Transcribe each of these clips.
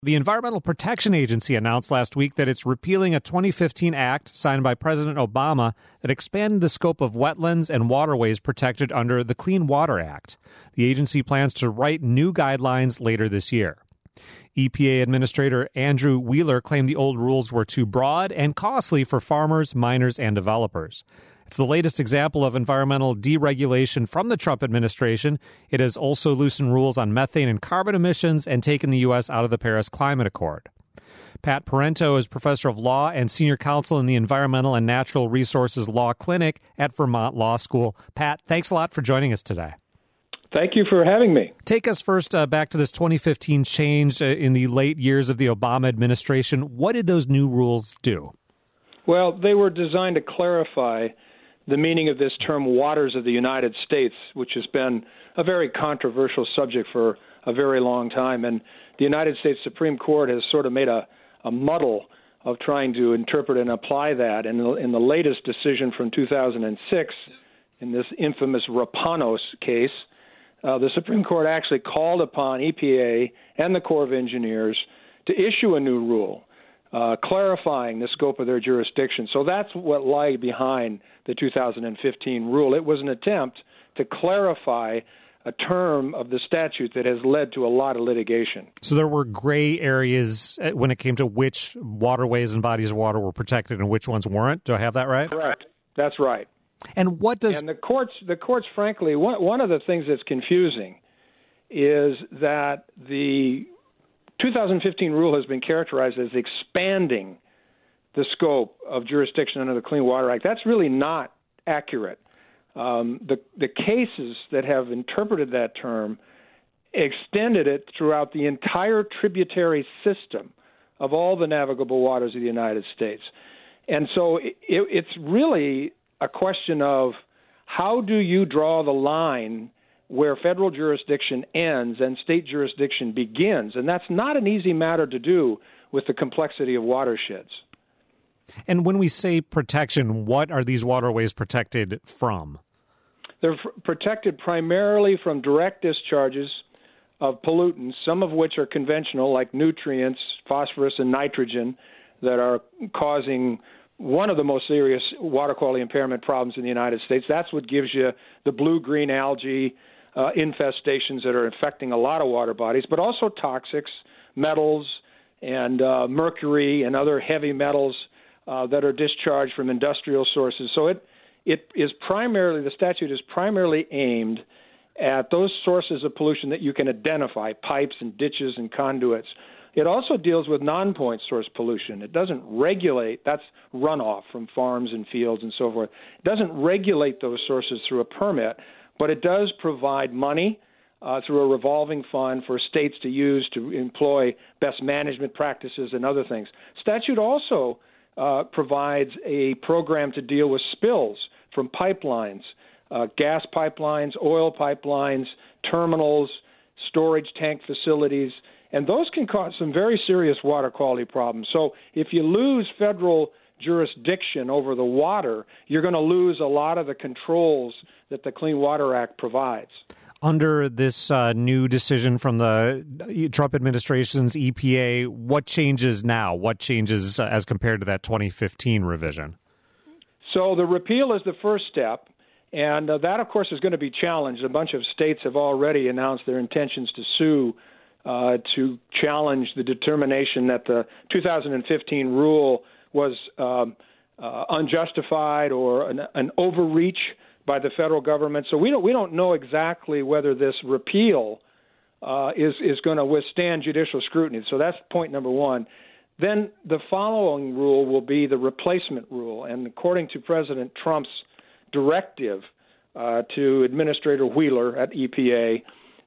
The Environmental Protection Agency announced last week that it's repealing a 2015 act signed by President Obama that expanded the scope of wetlands and waterways protected under the Clean Water Act. The agency plans to write new guidelines later this year. EPA Administrator Andrew Wheeler claimed the old rules were too broad and costly for farmers, miners, and developers. It's the latest example of environmental deregulation from the Trump administration. It has also loosened rules on methane and carbon emissions and taken the U.S. out of the Paris Climate Accord. Pat Parento is professor of law and senior counsel in the Environmental and Natural Resources Law Clinic at Vermont Law School. Pat, thanks a lot for joining us today. Thank you for having me. Take us first back to this 2015 change in the late years of the Obama administration. What did those new rules do? Well, they were designed to clarify the meaning of this term waters of the United States, which has been a very controversial subject for a very long time. And the United States Supreme Court has sort of made a muddle of trying to interpret and apply that. And in the latest decision from 2006, in this infamous Rapanos case, the Supreme Court actually called upon EPA and the Corps of Engineers to issue a new rule clarifying the scope of their jurisdiction. So that's what lay behind the 2015 rule. It was an attempt to clarify a term of the statute that has led to a lot of litigation. So there were gray areas when it came to which waterways and bodies of water were protected and which ones weren't. Do I have that right? Correct. That's right. And what does... And the courts, frankly, one of the things that's confusing is that the 2015 rule has been characterized as expanding the scope of jurisdiction under the Clean Water Act. That's really not accurate. The cases that have interpreted that term extended it throughout the entire tributary system of all the navigable waters of the United States. And so it's really a question of how do you draw the line where federal jurisdiction ends and state jurisdiction begins. And that's not an easy matter to do with the complexity of watersheds. And when we say protection, what are these waterways protected from? They're protected primarily from direct discharges of pollutants, some of which are conventional, like nutrients, phosphorus and nitrogen, that are causing one of the most serious water quality impairment problems in the United States. That's what gives you the blue-green algae infestations that are affecting a lot of water bodies, but also toxics, metals, and mercury and other heavy metals that are discharged from industrial sources. So it is primarily, the statute is primarily aimed at those sources of pollution that you can identify, pipes and ditches and conduits. It also deals with non-point source pollution. It doesn't regulate, that's runoff from farms and fields and so forth. It doesn't regulate those sources through a permit, but it does provide money through a revolving fund for states to use to employ best management practices and other things. Statute also provides a program to deal with spills from pipelines, gas pipelines, oil pipelines, terminals, storage tank facilities, and those can cause some very serious water quality problems. So if you lose federal jurisdiction over the water, you're going to lose a lot of the controls that the Clean Water Act provides. Under this new decision from the Trump administration's EPA, what changes now? What changes as compared to that 2015 revision? So the repeal is the first step, and that, of course, is going to be challenged. A bunch of states have already announced their intentions to sue to challenge the determination that the 2015 rule was unjustified or an overreach by the federal government. So we don't know exactly whether this repeal is going to withstand judicial scrutiny. So that's point number one. Then the following rule will be the replacement rule. And according to President Trump's directive to Administrator Wheeler at EPA,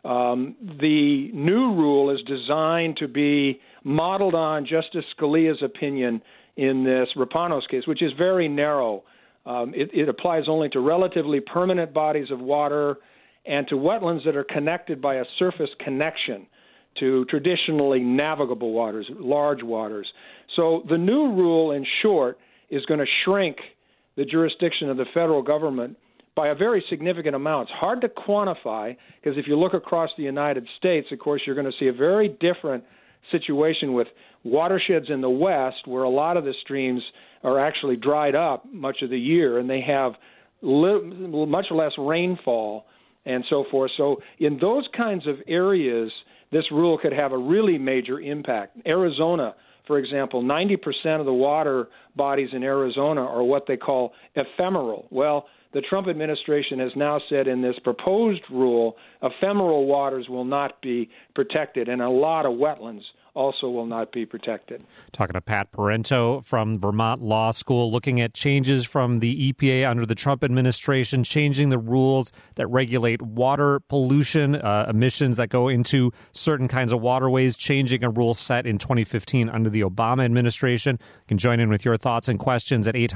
the new rule is designed to be modeled on Justice Scalia's opinion in this Rapanos case, which is very narrow. It applies only to relatively permanent bodies of water and to wetlands that are connected by a surface connection to traditionally navigable waters, large waters. So the new rule, in short, is going to shrink the jurisdiction of the federal government by a very significant amount. It's hard to quantify because if you look across the United States, of course, you're going to see a very different situation with watersheds in the West where a lot of the streams are actually dried up much of the year, and they have much less rainfall and so forth. So in those kinds of areas, this rule could have a really major impact. Arizona, for example, 90% of the water bodies in Arizona are what they call ephemeral. Well, the Trump administration has now said in this proposed rule, ephemeral waters will not be protected, and a lot of wetlands also will not be protected. Talking to Pat Parento from Vermont Law School, looking at changes from the EPA under the Trump administration, changing the rules that regulate water pollution, emissions that go into certain kinds of waterways, changing a rule set in 2015 under the Obama administration. You can join in with your thoughts and questions at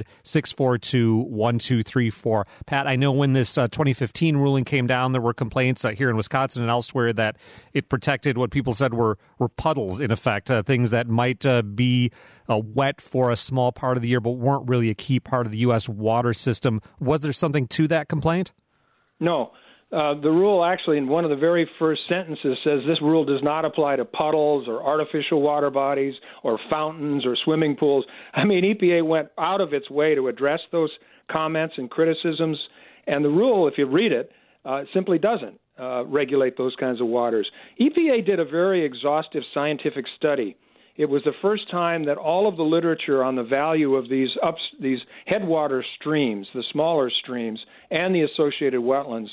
800-642-1234. Pat, I know when this 2015 ruling came down, there were complaints here in Wisconsin and elsewhere that it protected what people said were puddles, in effect, things that might be wet for a small part of the year but weren't really a key part of the U.S. water system. Was there something to that complaint? No. The rule actually in one of the very first sentences says this rule does not apply to puddles or artificial water bodies or fountains or swimming pools. I mean, EPA went out of its way to address those comments and criticisms, and the rule, if you read it, simply doesn't regulate those kinds of waters. EPA did a very exhaustive scientific study. It was the first time that all of the literature on the value of these headwater streams, the smaller streams, and the associated wetlands,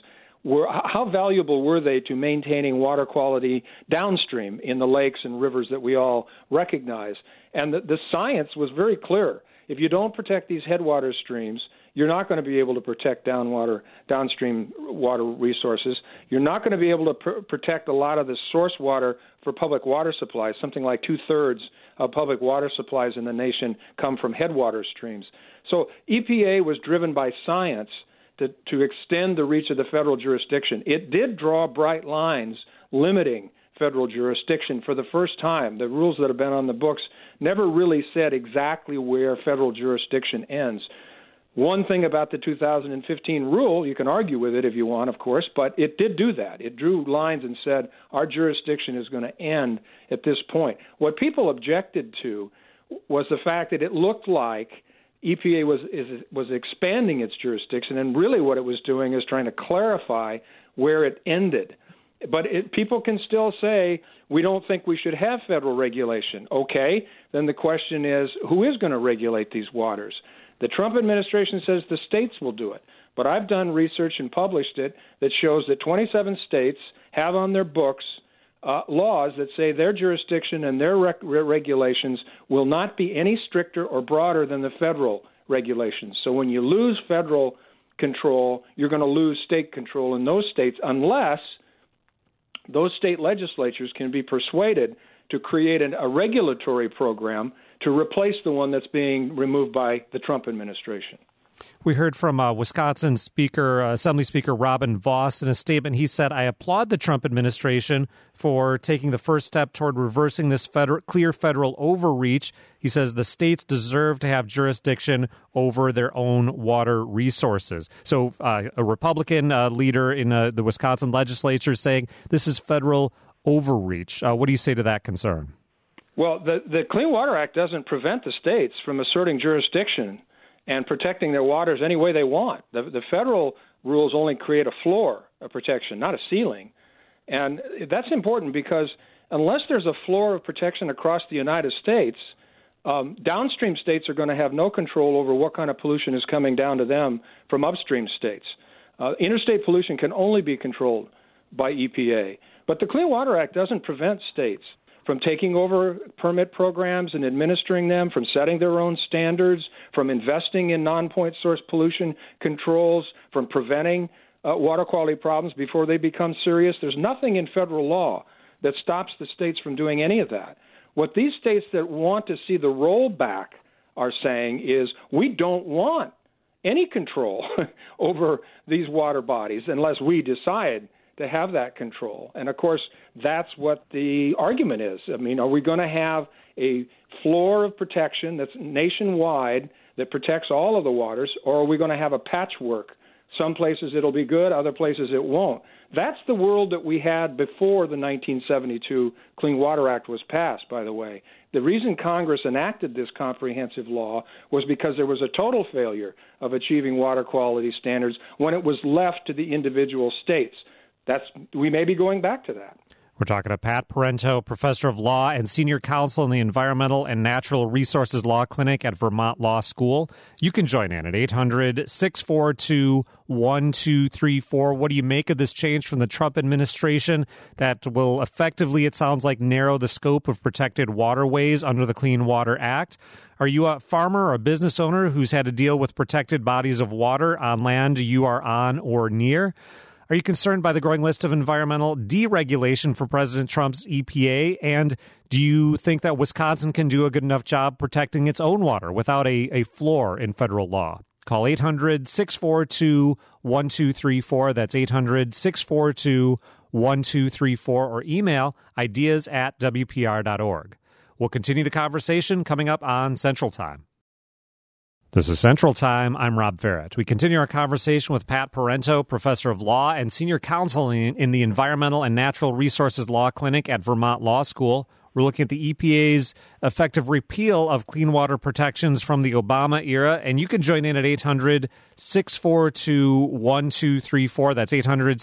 how valuable were they to maintaining water quality downstream in the lakes and rivers that we all recognize. And the science was very clear. If you don't protect these headwater streams, you're not going to be able to protect downstream water resources. You're not going to be able to protect a lot of the source water for public water supplies. Something like 2/3 of public water supplies in the nation come from headwater streams. So EPA was driven by science to extend the reach of the federal jurisdiction. It did draw bright lines limiting federal jurisdiction for the first time. The rules that have been on the books never really said exactly where federal jurisdiction ends. One thing about the 2015 rule, you can argue with it if you want, of course, but it did do that. It drew lines and said our jurisdiction is going to end at this point. What people objected to was the fact that it looked like EPA was expanding its jurisdiction, and really what it was doing is trying to clarify where it ended. But people can still say, we don't think we should have federal regulation. Okay, then the question is, who is going to regulate these waters? The Trump administration says the states will do it. But I've done research and published it that shows that 27 states have on their books laws that say their jurisdiction and their regulations will not be any stricter or broader than the federal regulations. So when you lose federal control, you're going to lose state control in those states unless those state legislatures can be persuaded to create a regulatory program to replace the one that's being removed by the Trump administration. We heard from Wisconsin Assembly Speaker Robin Vos in a statement. He said, I applaud the Trump administration for taking the first step toward reversing this clear federal overreach. He says the states deserve to have jurisdiction over their own water resources. So a Republican leader in the Wisconsin legislature saying this is federal overreach. What do you say to that concern? Well, the Clean Water Act doesn't prevent the states from asserting jurisdiction and protecting their waters any way they want. The federal rules only create a floor of protection, not a ceiling. And that's important because unless there's a floor of protection across the United States, downstream states are going to have no control over what kind of pollution is coming down to them from upstream states. Interstate pollution can only be controlled by EPA. But the Clean Water Act doesn't prevent states from taking over permit programs and administering them, from setting their own standards, from investing in non-point source pollution controls, from preventing water quality problems before they become serious. There's nothing in federal law that stops the states from doing any of that. What these states that want to see the rollback are saying is we don't want any control over these water bodies unless we decide to have that control. And, of course, that's what the argument is. I mean, are we going to have a floor of protection that's nationwide that protects all of the waters, or are we going to have a patchwork Some places it'll be good, other places it won't. That's the world that we had before the 1972 Clean Water Act was passed, by the way. The reason Congress enacted this comprehensive law was because there was a total failure of achieving water quality standards when it was left to the individual states. We may be going back to that. We're talking to Pat Parenteau, professor of law and senior counsel in the Environmental and Natural Resources Law Clinic at Vermont Law School. You can join in at 800-642-1234. What do you make of this change from the Trump administration that will effectively, it sounds like, narrow the scope of protected waterways under the Clean Water Act? Are you a farmer or a business owner who's had to deal with protected bodies of water on land you are on or near? Are you concerned by the growing list of environmental deregulation from President Trump's EPA? And do you think that Wisconsin can do a good enough job protecting its own water without a floor in federal law? Call 800-642-1234. That's 800-642-1234, or email ideas@wpr.org. We'll continue the conversation coming up on Central Time. This is Central Time. I'm Rob Farrett. We continue our conversation with Pat Parenteau, professor of law and senior counsel in the Environmental and Natural Resources Law Clinic at Vermont Law School. We're looking at the EPA's effective repeal of clean water protections from the Obama era, and you can join in at 800-642-1234. That's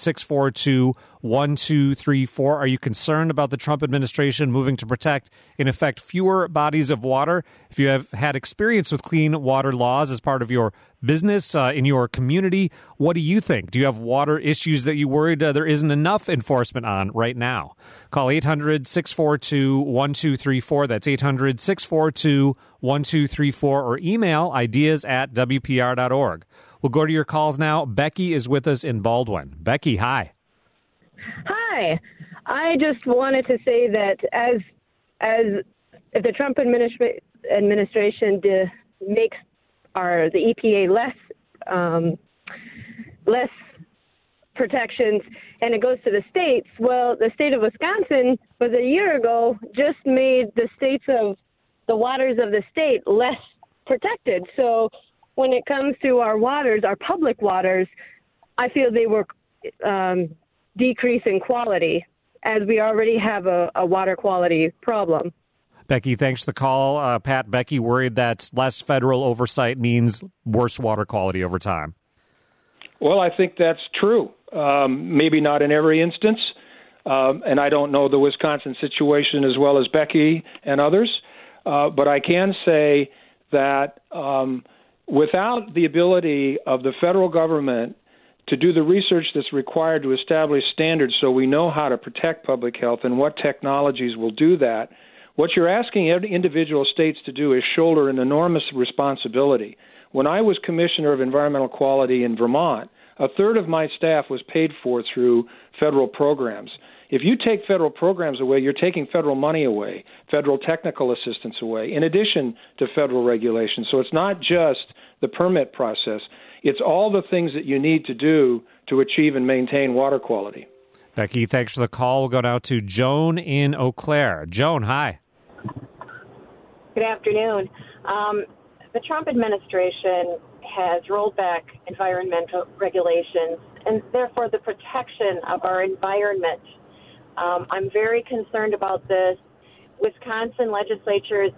800-642-1234. Are you concerned about the Trump administration moving to protect, in effect, fewer bodies of water? If you have had experience with clean water laws as part of your business, in your community, what do you think? Do you have water issues that you worried there isn't enough enforcement on right now? Call 800-642-1234. That's 800-642-1234, or email ideas@wpr.org. We'll go to your calls now. Becky is with us in Baldwin. Becky, hi. Hi. I just wanted to say that as if the Trump administration makes the EPA less protections and it goes to the states, well, the state of Wisconsin was a year ago just made the the waters of the state less protected. So when it comes to our waters, our public waters, I feel they were decrease in quality, as we already have a water quality problem. Becky, thanks for the call. Pat, Becky worried that less federal oversight means worse water quality over time. Well, I think that's true. Maybe not in every instance, and I don't know the Wisconsin situation as well as Becky and others, but I can say that without the ability of the federal government to do the research that's required to establish standards so we know how to protect public health and what technologies will do that, what you're asking individual states to do is shoulder an enormous responsibility. When I was Commissioner of Environmental Quality in Vermont, a third of my staff was paid for through federal programs. If you take federal programs away, you're taking federal money away, federal technical assistance away, in addition to federal regulation. So it's not just the permit process. It's all the things that you need to do to achieve and maintain water quality. Becky, thanks for the call. We'll go now to Joan in Eau Claire. Joan, hi. Good afternoon. The Trump administration has rolled back environmental regulations and therefore the protection of our environment. I'm very concerned about this. These Wisconsin legislators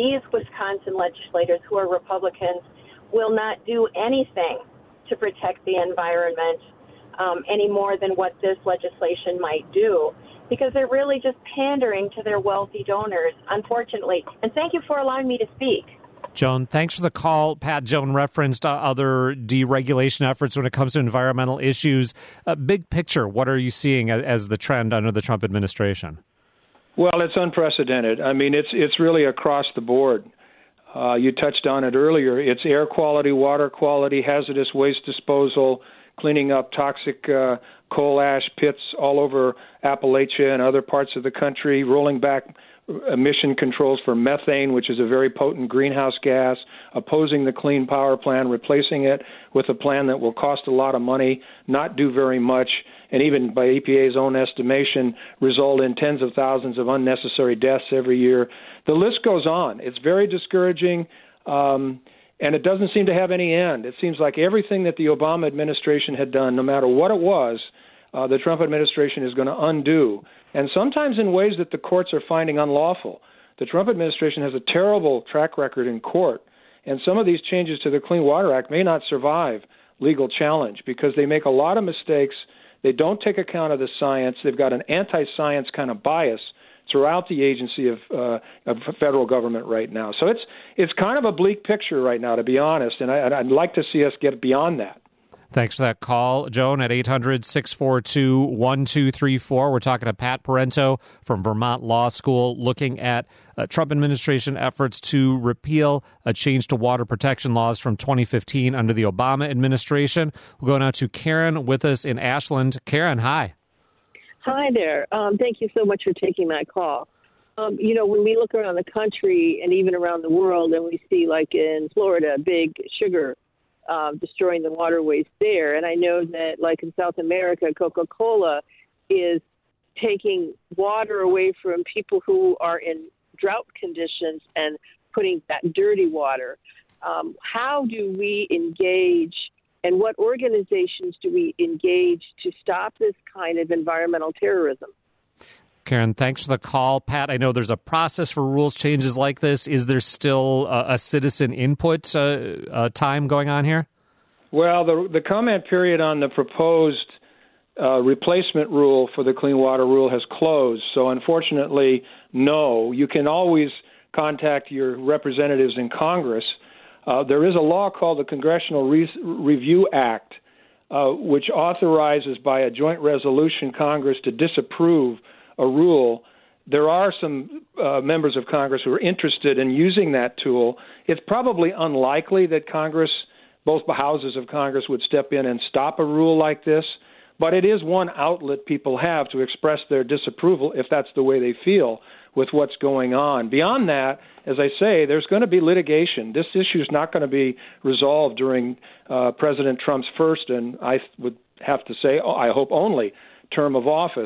who are Republicans will not do anything to protect the environment any more than what this legislation might do, because they're really just pandering to their wealthy donors, unfortunately. And thank you for allowing me to speak. Joan, thanks for the call. Pat, Joan referenced other deregulation efforts when it comes to environmental issues. Big picture, what are you seeing as the trend under the Trump administration? Well, it's unprecedented. I mean, it's really across the board. You touched on it earlier. It's air quality, water quality, hazardous waste disposal, cleaning up toxic coal ash pits all over Appalachia and other parts of the country, rolling back emission controls for methane, which is a very potent greenhouse gas, opposing the Clean Power Plan, replacing it with a plan that will cost a lot of money, not do very much, and even by EPA's own estimation, result in tens of thousands of unnecessary deaths every year. The list goes on. It's very discouraging. And and it doesn't seem to have any end. It seems like everything that the Obama administration had done, no matter what it was, the Trump administration is going to undo, and sometimes in ways that the courts are finding unlawful. The Trump administration has a terrible track record in court, and some of these changes to the Clean Water Act may not survive legal challenge because they make a lot of mistakes. They don't take account of the science. They've got an anti-science kind of bias throughout the agency of federal government right now. So it's kind of a bleak picture right now, to be honest, and I'd like to see us get beyond that. Thanks for that call, Joan, at 800-642-1234. We're talking to Pat Parento from Vermont Law School, looking at Trump administration efforts to repeal a change to water protection laws from 2015 under the Obama administration. We'll go now to Karen with us in Ashland. Karen, hi. Hi there. Thank you so much for taking my call. When we look around the country and even around the world, and we see, like in Florida, big sugar destroying the waterways there. And I know that, like in South America, Coca-Cola is taking water away from people who are in drought conditions and putting that dirty water. How do we engage, and what organizations do we engage to stop this kind of environmental terrorism? Karen, thanks for the call. Pat, I know there's a process for rules changes like this. Is there still a citizen input time going on here? Well, the comment period on the proposed replacement rule for the Clean Water Rule has closed. So unfortunately, no. You can always contact your representatives in Congress. There is a law called the Congressional Review Act, which authorizes by a joint resolution Congress to disapprove a rule. There are some members of Congress who are interested in using that tool. It's probably unlikely that Congress, both houses of Congress, would step in and stop a rule like this, but it is one outlet people have to express their disapproval if that's the way they feel with what's going on. Beyond that, as I say, there's going to be litigation. This issue is not going to be resolved during President Trump's first, and I would have to say, I hope only, term of office.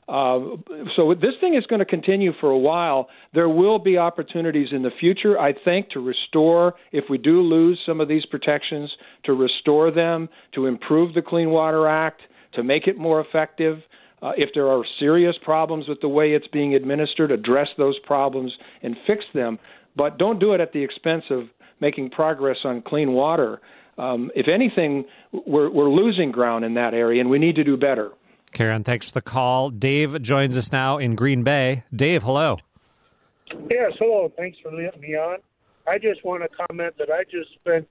So this thing is going to continue for a while. There will be opportunities in the future, I think, to restore, if we do lose some of these protections, to restore them, to improve the Clean Water Act, to make it more effective. If there are serious problems with the way it's being administered, address those problems and fix them. But don't do it at the expense of making progress on clean water. If anything, we're losing ground in that area, and we need to do better. Karen, thanks for the call. Dave joins us now in Green Bay. Dave, hello. Yes, hello. Thanks for letting me on. I just want to comment that I just spent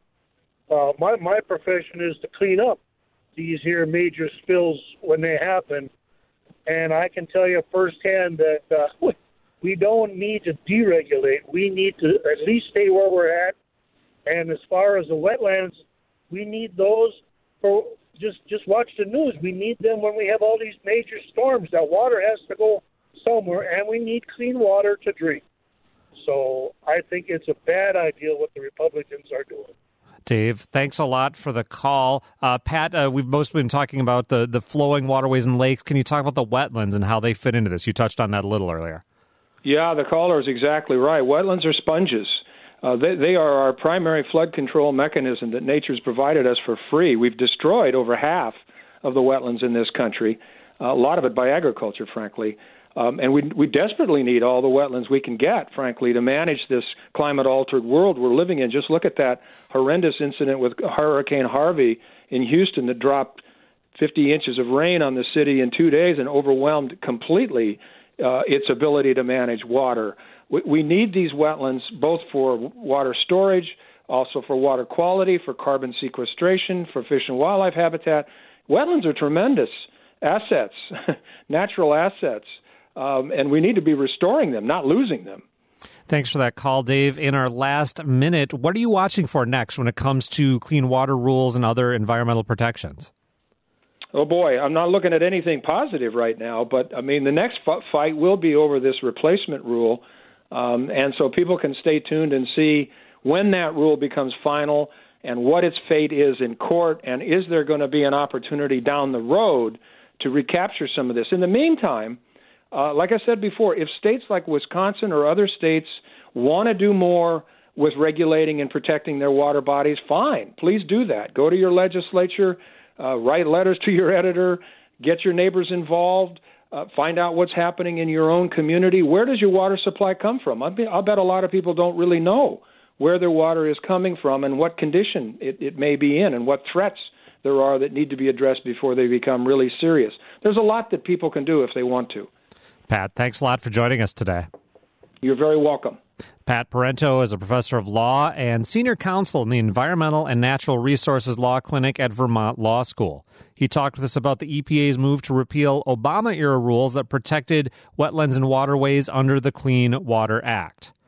my profession is to clean up these here major spills when they happen, and I can tell you firsthand that we don't need to deregulate. We need to at least stay where we're at. And as far as the wetlands, we need those for. Just watch the news. We need them when we have all these major storms. That water has to go somewhere, and we need clean water to drink. So I think it's a bad idea what the Republicans are doing. Dave, thanks a lot for the call. Pat, we've mostly been talking about the flowing waterways and lakes. Can you talk about the wetlands and how they fit into this? You touched on that a little earlier. Yeah, the caller is exactly right. Wetlands are sponges. They are our primary flood control mechanism that nature's provided us for free. We've destroyed over half of the wetlands in this country, a lot of it by agriculture, frankly. And we desperately need all the wetlands we can get, frankly, to manage this climate-altered world we're living in. Just look at that horrendous incident with Hurricane Harvey in Houston that dropped 50 inches of rain on the city in 2 days and overwhelmed completely its ability to manage water. We need these wetlands both for water storage, also for water quality, for carbon sequestration, for fish and wildlife habitat. Wetlands are tremendous assets, natural assets, and we need to be restoring them, not losing them. Thanks for that call, Dave. In our last minute, what are you watching for next when it comes to clean water rules and other environmental protections? Oh, boy, I'm not looking at anything positive right now, but, I mean, the next fight will be over this replacement rule. And so people can stay tuned and see when that rule becomes final and what its fate is in court, and is there going to be an opportunity down the road to recapture some of this. In the meantime, like I said before, if states like Wisconsin or other states want to do more with regulating and protecting their water bodies, fine. Please do that. Go to your legislature, write letters to your editor, get your neighbors involved, find out what's happening in your own community. Where does your water supply come from? I'll bet a lot of people don't really know where their water is coming from and what condition it may be in and what threats there are that need to be addressed before they become really serious. There's a lot that people can do if they want to. Pat, thanks a lot for joining us today. You're very welcome. Pat Parento is a professor of law and senior counsel in the Environmental and Natural Resources Law Clinic at Vermont Law School. He talked with us about the EPA's move to repeal Obama-era rules that protected wetlands and waterways under the Clean Water Act.